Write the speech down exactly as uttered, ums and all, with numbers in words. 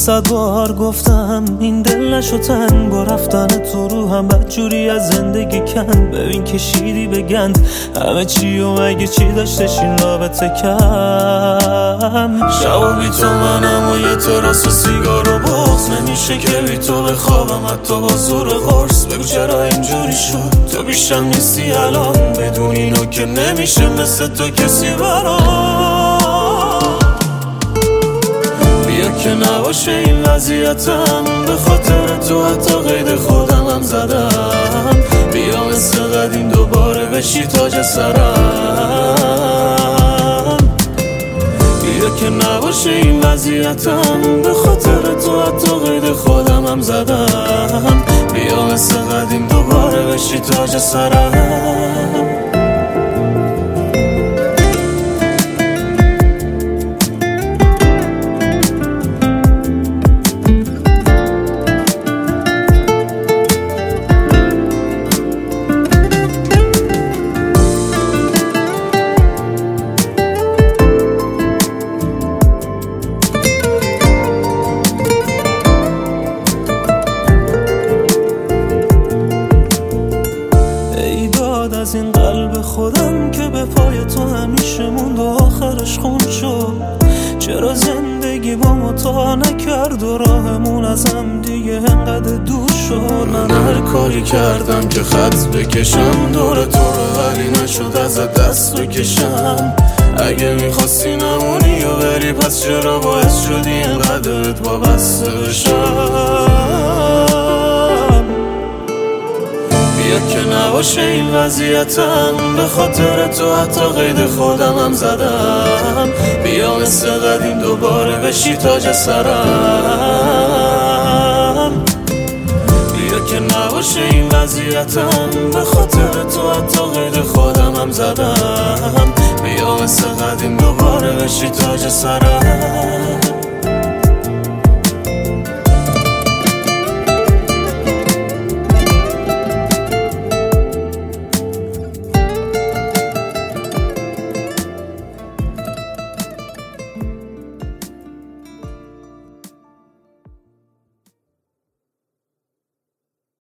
صد بار گفتم این دل نشو تنگ، با رفتن تو رو هم بدجوری از زندگی کند. ببین کشیدی به گند همه چی و مگه چی داشتش این رابطه کم. شبا بی تو منم و یه تراس و سیگار و بغض، نمیشه که بی تو بخوابم حتی با زور قرص. بگو چرا اینجوری شد تو بیشتر نیستی الان، بدون اینو که نمیشه مثل تو کسی برام. بیا که نباشه این وضعیتم، به خاطر تو حتی قید خودم هم زدم. بیا مثل قدیم دوباره بشی تاج سرم. بیا که نباشه این وضعیتم، به خاطر تو حتی قید خودم هم زدم. بیا مثل قدیم دوباره بشی تاج سرم. از این قلب خودم که به پای تو همیشه موند و آخرش خون شد. چرا زندگی با ما تا نکرد و راهمون از هم دیگه انقدر دور شد. من هر کاری کردم که خط بکشم دور تو رو، ولی نشد ازت دست بکشم. اگه میخواستی نمونی و بری پس چرا باعث شدی اینقدرت وابسته بشم. بیا که نباشه این وضعیتم، به خاطر تو حتی قید خودم هم زدم. بیا مثل قدیم دوباره بشی تاج سرم. بیا که نباشه این وضعیتم، به خاطر تو حتی قید خودم هم زدم. بیا مثل قدیم دوباره بشی تاج سرم.